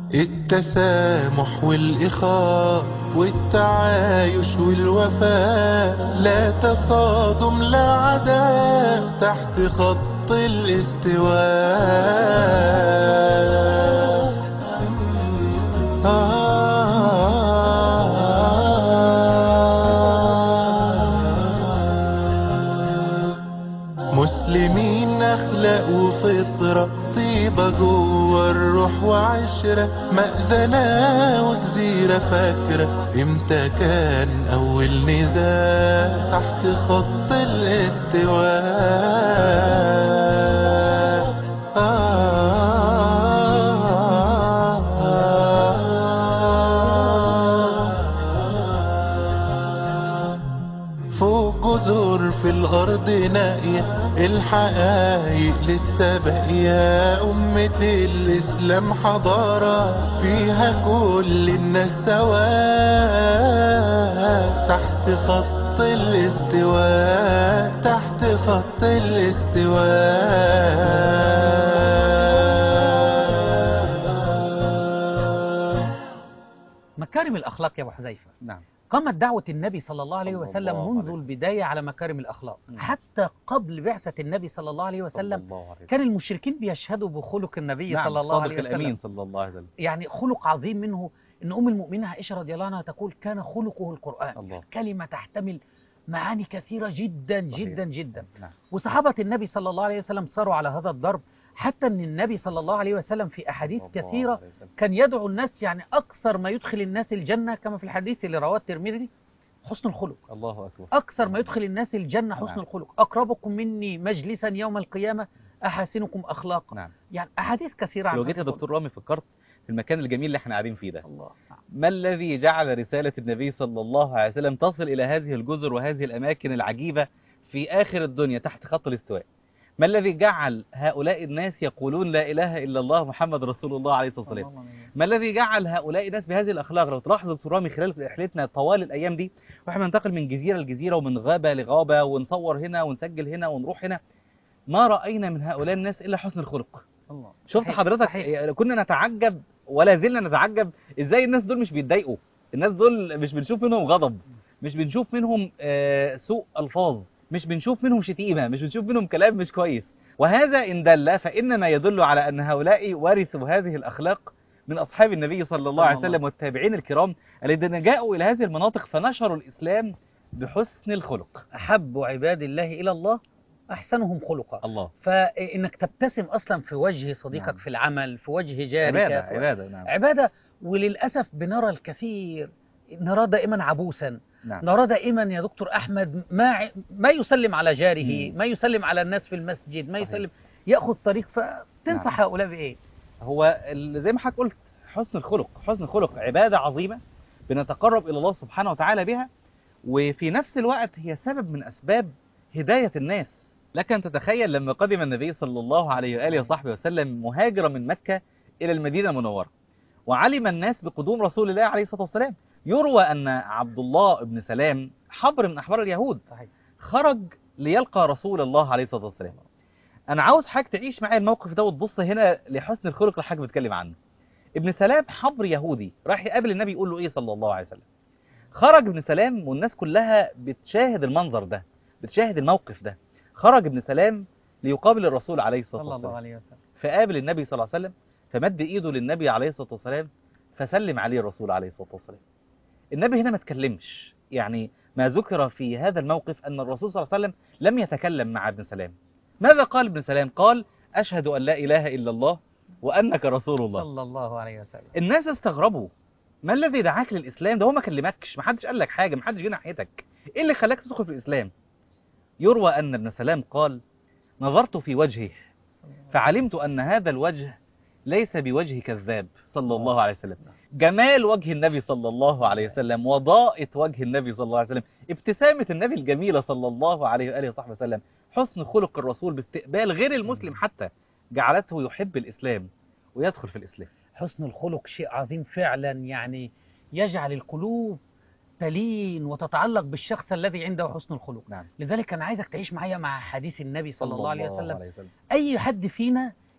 التسامح والإخاء والتعايش والوفاء، لا تصادم لا عداء تحت خط الاستواء. مسلمين أخلاق وفطرة، طيبة جوه الروح وعشرة، مأذنة وجزيرة فاكرة امتى كان أول نداء تحت خط الاستواء. فوق جذور في الأرض نائية، الحقايق لسه باقية، أمة الإسلام حضارة فيها كل الناس سواء تحت خط الاستواء، تحت خط الاستواء. مكارم الأخلاق يا أبو حذيفة. نعم. قامت دعوة النبي صلى الله عليه وسلم منذ البداية على مكارم الأخلاق. حتى قبل بعثة النبي صلى الله عليه وسلم كان المشركين بيشهدوا بخلق النبي صلى الله عليه وسلم. الأمين صلى الله عليه وسلم. يعني خلق عظيم منه، إن أم المؤمنين عائشة رضي الله عنها تقول كان خلقه القرآن. الله. كلمة تحتمل معاني كثيرة جدا جدا جدا. نعم. وصحابة النبي صلى الله عليه وسلم صاروا على هذا الضرب، حتى أن النبي صلى الله عليه وسلم في أحاديث كثيرة كان يدعو الناس، يعني أكثر ما يدخل الناس الجنة كما في الحديث اللي رواه الترمذي حسن الخلق. الله أكبر. أكثر ما يدخل الناس الجنة حسن الخلق. أقربكم مني مجلسا يوم القيامة أحاسنكم أخلاقا. نعم. يعني أحاديث كثيرة. لو جيت يا دكتور رامي فكرت في المكان الجميل اللي احنا قاعدين فيه ده. الله. ما الذي جعل رسالة النبي صلى الله عليه وسلم تصل إلى هذه الجزر وهذه الأماكن العجيبة في آخر الدنيا تحت خط الاستواء؟ ما الذي جعل هؤلاء الناس يقولون لا إله إلا الله محمد رسول الله عليه الصلاة والسلام؟ ما الذي جعل هؤلاء الناس بهذه الأخلاق؟ لو تلاحظ دكتور رامي خلال رحلتنا طوال الأيام دي واحنا ننتقل من جزيرة لجزيرة ومن غابة لغابة ونصور هنا ونسجل هنا ونروح هنا، ما رأينا من هؤلاء الناس إلا حسن الخلق. الله. شفت حضرتك؟ كنا نتعجب ولا زلنا نتعجب ازاي الناس دول مش بيتضايقوا، الناس دول مش بنشوف منهم غضب، مش بنشوف منهم سوء ألفاظ، مش بنشوف منهم شتيمة، مش بنشوف منهم كلام مش كويس. وهذا إن دل فإنما يدل على أن هؤلاء ورثوا هذه الأخلاق من أصحاب النبي صلى الله عليه وسلم والتابعين الكرام الذين جاءوا إلى هذه المناطق فنشروا الإسلام بحسن الخلق. أحب عباد الله إلى الله أحسنهم خلقا. الله. فإنك تبتسم أصلا في وجه صديقك. نعم. في العمل، في وجه جارك. عبادة. نعم. عبادة. وللأسف بنرى الكثير، نرى دائما عبوسا. نعم. نرى دائما يا دكتور أحمد ما يسلم على جاره، ما يسلم على الناس في المسجد، ما يسلم، يأخذ طريق. فتنصح هؤلاء بإيه؟ هو زي ما حضرتك قلت، حسن الخلق. حسن الخلق عبادة عظيمة بنتقرب إلى الله سبحانه وتعالى بها، وفي نفس الوقت هي سبب من أسباب هداية الناس. لك أن تتخيل لما قدم النبي صلى الله عليه وآله وصحبه وسلم مهاجرا من مكة إلى المدينة المنورة، وعلم الناس بقدوم رسول الله عليه الصلاة والسلام. يروى أن عبد الله بن سلام حبر من أحبار اليهود خرج ليلقى رسول الله عليه الصلاة والسلام. أنا عاوز حضرتك تعيش معايا الموقف ده وتبص هنا لحسن الخلق اللي حضرتك بتكلم عنه. ابن سلام حبر يهودي راح يقابل النبي يقول له إيه صلى الله عليه وسلم. خرج ابن سلام والناس كلها بتشاهد المنظر ده، بتشاهد الموقف ده. خرج ابن سلام ليقابل الرسول عليه الصلاة والسلام، فقابل النبي صلى الله عليه وسلم، فمد إيده للنبي عليه الصلاة والسلام، فسلم عليه الرسول عليه الصلاة والسلام. النبي هنا ما تكلمش، يعني ما ذكر في هذا الموقف أن الرسول صلى الله عليه وسلم لم يتكلم مع ابن سلام. ماذا قال ابن سلام؟ قال أشهد أن لا إله إلا الله وأنك رسول الله صلى الله عليه وسلم. الناس استغربوا، ما الذي دعاك للإسلام؟ ده هو ما كلمكش، ما حدش قال لك حاجة، ما حدش جه ناحيتك، إيه اللي خلاك تدخل في الإسلام؟ يروى أن ابن سلام قال نظرت في وجهه فعلمت أن هذا الوجه ليس بوجه كذاب صلى الله عليه وسلم. جمال وجه النبي صلى الله عليه وسلم، وضاءة وجه النبي صلى الله عليه وسلم، ابتسامة النبي الجميلة صلى الله عليه وآله وصحبه وسلم، حسن خلق الرسول باستقبال غير المسلم حتى، جعلته يحب الإسلام ويدخل في الإسلام. حسن الخلق شيء عظيم فعلا، يعني يجعل القلوب تلين وتتعلق بالشخص الذي عنده حسن الخلق. نعم. لذلك أنا عايزك تعيش معايا مع حديث النبي صلى الله عليه وسلم. أي حد فينا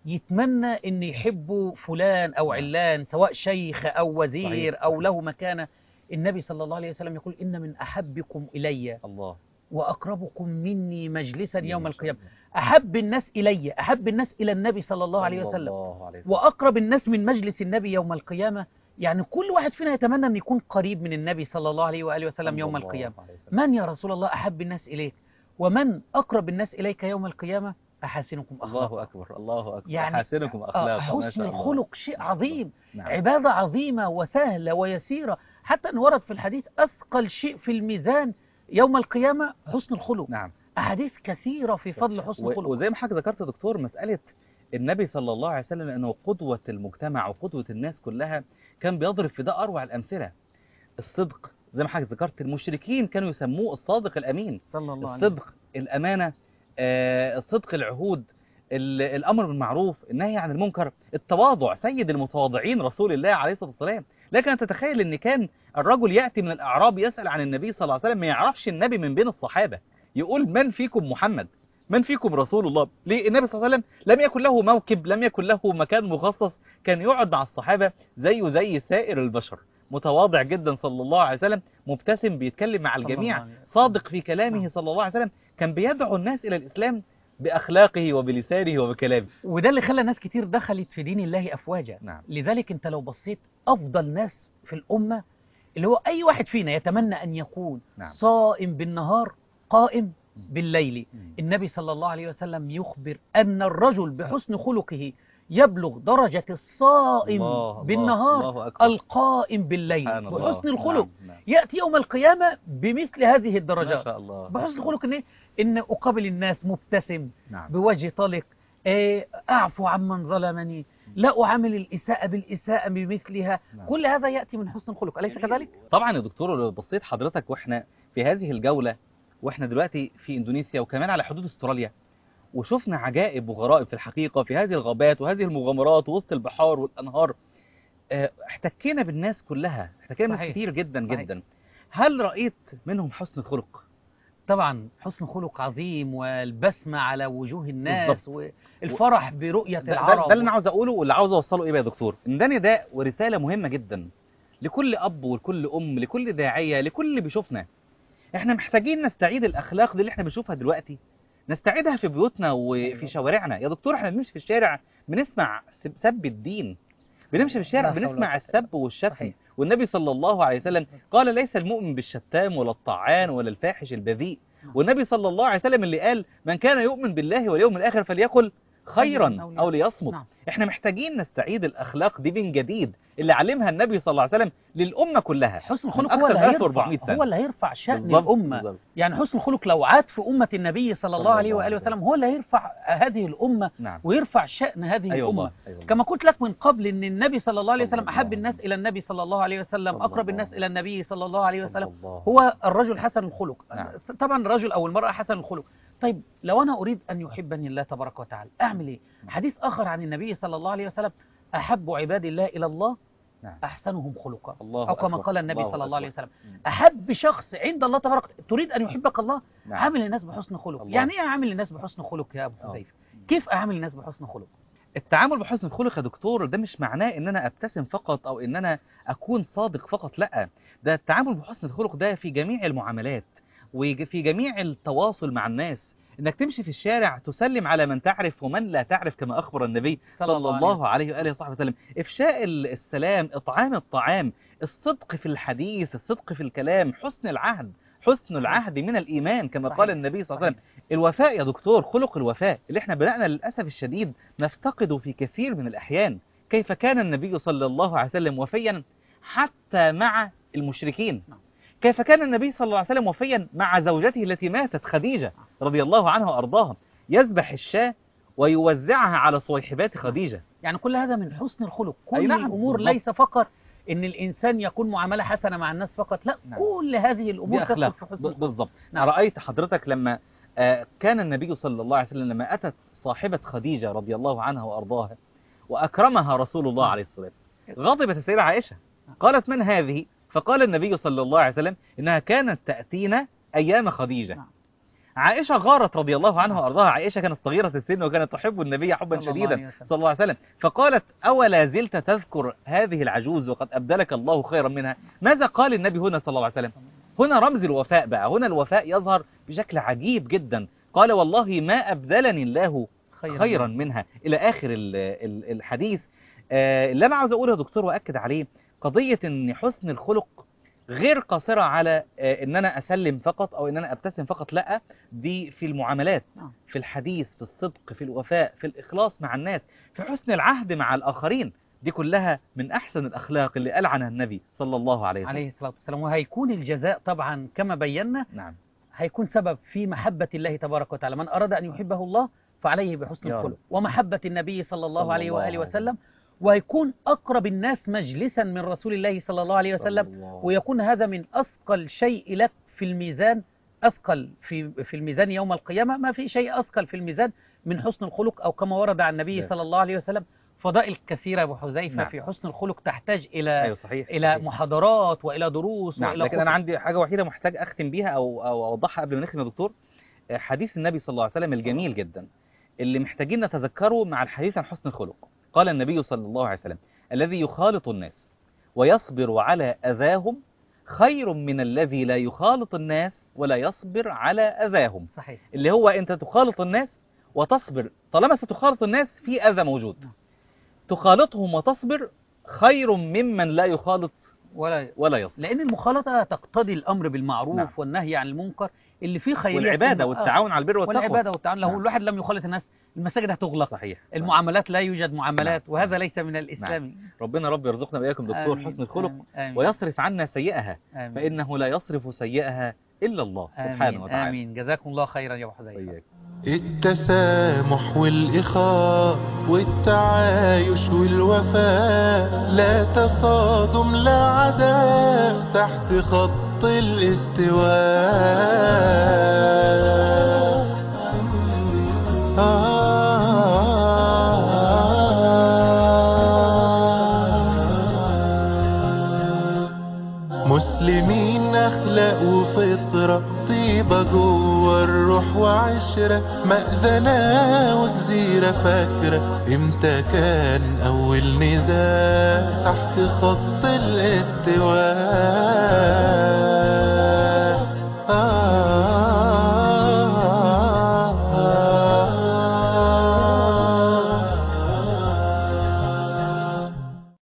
يتمنى ان يحبوا فلان او علان، سواء شيخ او وزير صحيح. او له مكانة. النبي صلى الله عليه وسلم يقول إن من أحبكم إلي الله وأقربكم مني مجلسا يوم القيامة. أحب الناس إلي، أحب الناس إلى النبي صلى الله عليه وسلم، وأقرب الناس من مجلس النبي يوم القيامة. يعني كل واحد فينا يتمنى أن يكون قريب من النبي صلى الله عليه وآله وسلم يوم القيامة. من يا رسول الله أحب الناس إليك ومن أقرب الناس إليك يوم القيامة؟ أحاسنكم أخلاقا. الله أكبر الله أكبر. يعني أحاسنكم أخلاقا. حسن الخلق شيء عظيم. نعم. عبادة عظيمة وسهلة ويسيرة، حتى أن ورد في الحديث أثقل شيء في الميزان يوم القيامة حسن الخلق. نعم. أحاديث كثيرة في فضل حسن الخلق. وزي ما حضرتك ذكرت يا دكتور، مسألة النبي صلى الله عليه وسلم أنه قدوة المجتمع وقدوة الناس كلها، كان بيضرب في ده أروع الأمثلة. الصدق زي ما حضرتك ذكرت، المشركين كانوا يسموه الصادق الأمين. صلى الله عليه الصدق، الأمانة، الصدق، العهود، الأمر بالمعروف، النهي عن المنكر، التواضع، سيد المتواضعين رسول الله عليه الصلاة والسلام. لكن أن تتخيل أن كان الرجل يأتي من الأعراب يسأل عن النبي صلى الله عليه وسلم، ما يعرفش النبي من بين الصحابة، يقول من فيكم محمد، من فيكم رسول الله. ليه؟ النبي صلى الله عليه وسلم لم يكن له موكب، لم يكن له مكان مخصص، كان يقعد مع الصحابة زيه زي سائر البشر، متواضع جدا صلى الله عليه وسلم، مبتسم، بيتكلم مع الجميع، صادق في كلامه صلى الله عليه وسلم، كان بيدعو الناس إلى الإسلام بأخلاقه وبلسانه وبكلامه. وده اللي خلى ناس كتير دخلت في دين الله أفواجا. نعم. لذلك أنت لو بصيت أفضل ناس في الأمة اللي هو أي واحد فينا يتمنى أن يكون نعم. صائم بالنهار قائم بالليل. النبي صلى الله عليه وسلم يخبر أن الرجل بحسن خلقه يبلغ درجة الصائم بالنهار القائم بالليل بحسن الخلق. نعم. يأتي يوم القيامة بمثل هذه الدرجات. ما شاء الله. بحسن الخلق إن أقابل الناس مبتسم. نعم. بوجه طلق، أعفو عمن ظلمني، لا أعامل الإساءة بالإساءة بمثلها. نعم. كل هذا يأتي من حسن الخلق، أليس كذلك؟ طبعا يا دكتور، لو بصيت حضرتك وإحنا في هذه الجولة، وإحنا دلوقتي في إندونيسيا وكمان على حدود استراليا، وشفنا عجائب وغرائب في الحقيقة في هذه الغابات وهذه المغامرات وسط البحار والأنهار، احتكينا بالناس كلها، احتكينا بالناس كتير جدا صحيح. جدا. هل رأيت منهم حسن خلق؟ طبعا حسن خلق عظيم، والبسمة على وجوه الناس والفرح برؤية العرب. ده اللي أنا عاوز أقوله، واللي عاوز أوصله إيه بقى يا دكتور؟ إن ده نداء ورسالة مهمة جدا لكل أب ولكل أم، لكل داعية، لكل اللي بيشوفنا. إحنا محتاجين نستعيد الأخلاق دي اللي إحنا بنشوفها دلوقتي، نستعيدها في بيوتنا وفي شوارعنا. يا دكتور، إحنا بنمشي في الشارع بنسمع سب الدين، بنمشي في الشارع بنسمع السب والشتم، والنبي صلى الله عليه وسلم قال ليس المؤمن بالشتام ولا الطعان ولا الفاحش البذيء. والنبي صلى الله عليه وسلم اللي قال من كان يؤمن بالله واليوم الآخر فليقل خيرا أو ليصمت. احنا محتاجين نستعيد الأخلاق دي من جديد اللي علمها النبي صلى الله عليه وسلم للأمة كلها. حسن الخلق هو اللي هيرفع شأن الأمة. بالضبط. يعني حسن الخلق لو عاد في أمة النبي صلى الله عليه وآله وسلم هو اللي هيرفع هذه الأمة. نعم. ويرفع شأن هذه الأمة. كما قلت لك من قبل أن النبي صلى الله عليه وسلم أحب الناس إلى النبي صلى الله عليه وسلم، أقرب الناس إلى النبي صلى الله عليه وسلم هو الرجل حسن الخلق. نعم. طبعا الرجل أو المرأة حسن الخلق. طيب لو أنا أريد أن يحبني الله تبارك وتعالى أعمل إيه؟ حديث آخر عن النبي صلى الله عليه وسلم أحب عباد الله إلى الله أحسنهم خلقا، أو كما قال النبي صلى الله عليه وسلم أحب شخص عند الله تبارك. تريد أن يحبك الله؟ عامل الناس بحسن خلق. يعني إيه عامل الناس بحسن خلق يا أبو حذيفة؟ كيف أعامل الناس بحسن خلق؟ التعامل بحسن الخلق يا دكتور ده مش معناه ان انا ابتسم فقط او ان انا اكون صادق فقط، لا، ده التعامل بحسن الخلق ده في جميع المعاملات وفي جميع التواصل مع الناس. انك تمشي في الشارع تسلم على من تعرف ومن لا تعرف كما اخبر النبي صلى الله عليه واله وصحبه وسلم، افشاء السلام، اطعام الطعام، الصدق في الحديث، الصدق في الكلام، حسن العهد. حسن العهد من الإيمان كما قال النبي صلى الله عليه وسلم. الوفاء يا دكتور، خلق الوفاء اللي احنا بدأنا للأسف الشديد نفتقده في كثير من الأحيان. كيف كان النبي صلى الله عليه وسلم وفيا حتى مع المشركين؟ كيف كان النبي صلى الله عليه وسلم وفيا مع زوجته التي ماتت خديجة رضي الله عنها وأرضاها، يذبح الشاة ويوزعها على صويحبات خديجة. يعني كل هذا من حسن الخلق. كل الأمور ليس فقط ان الانسان يكون معامله حسنه مع الناس فقط، لا، كل هذه الامور تدخل في حسن الخلق. بالضبط. رايت حضرتك لما كان النبي صلى الله عليه وسلم لما اتت صاحبه خديجه رضي الله عنها وارضاها واكرمها رسول الله عليه الصلاه والسلام، غضبت السيده عائشه، قالت من هذه؟ فقال النبي صلى الله عليه وسلم انها كانت تاتينا ايام خديجه. عائشة غارت رضي الله عنها وأرضاها. عائشة كانت صغيرة السن وكانت تحب النبي حبا صلى الله عليه شديدا وسلم. صلى الله عليه وسلم، فقالت أولا زلت تذكر هذه العجوز وقد أبدلك الله خيرا منها؟ ماذا قال النبي هنا صلى الله عليه وسلم؟ هنا رمز الوفاء بقى، هنا الوفاء يظهر بشكل عجيب جدا. قال والله ما أبدلني الله خيرا منها إلى آخر الحديث. اللي أنا عاوز أقوله يا دكتور وأكد عليه قضية أن حسن الخلق غير قاصرة على ان انا اسلم فقط او ان انا ابتسم فقط، لا، دي في المعاملات، في الحديث، في الصدق، في الوفاء، في الاخلاص مع الناس، في حسن العهد مع الاخرين. دي كلها من احسن الاخلاق اللي قال عنها النبي صلى الله عليه وسلم. عليه الصلاة والسلام. وهيكون الجزاء طبعا كما بينا، نعم، هيكون سبب في محبة الله تبارك وتعالى. من أراد أن يحبه الله فعليه بحسن يا الخلق رب. ومحبة النبي صلى الله صلى عليه الله وآله عليه وسلم، وهيكون أقرب الناس مجلسا من رسول الله صلى الله عليه وسلم، ويكون هذا من أثقل شيء لك في الميزان. أثقل في الميزان يوم القيامة، ما في شيء أثقل في الميزان من حسن الخلق، أو كما ورد عن النبي صلى الله عليه وسلم فضائل كثيرة أبو حذيفة. نعم. في حسن الخلق تحتاج إلى أيوة صحيح. إلى صحيح. محاضرات وإلى دروس نعم. وإلى لكن أنا خطب. عندي حاجة وحيدة محتاج أختم بيها أو أوضحها قبل ما نختم يا دكتور. حديث النبي صلى الله عليه وسلم الجميل جدا اللي محتاجين نتذكره مع الحديث عن حسن الخلق. قال النبي صلى الله عليه وسلم الذي يخالط الناس ويصبر على أذاهم خير من الذي لا يخالط الناس ولا يصبر على أذاهم. صحيح. اللي هو أنت تخالط الناس وتصبر، طالما ستخالط الناس في أذى موجود، تخالطهم وتصبر خير ممن لا يخالط ولا يصبر. لأن المخالطة تقتضي الأمر بالمعروف نعم. والنهي عن المنكر اللي فيه خيرية، والعبادة والتعاون على البر والتقوى. والعبادة والتعاون. لو نعم. الواحد لم يخالط الناس المساجد هتغلق، صحيح. المعاملات لا يوجد معاملات. نعم. وهذا ليس من الإسلام. نعم. ربنا رب يرزقنا وإياكم دكتور آمين. حسن الخلق. آمين. ويصرف عنا سيئها. آمين. فإنه لا يصرف سيئها إلا الله سبحانه وتعالى. آمين. جزاكم الله خيرا يا أبو حذيفة. التسامح والإخاء والتعايش والوفاء، لا تصادم لا عداء تحت خط الاستواء. مسلمين أخلاق وفطرة، طيبة جوه الروح وعشرة، مأذنة وجزيرة فاكرة امتى كان أول نداء تحت خط الاستواء.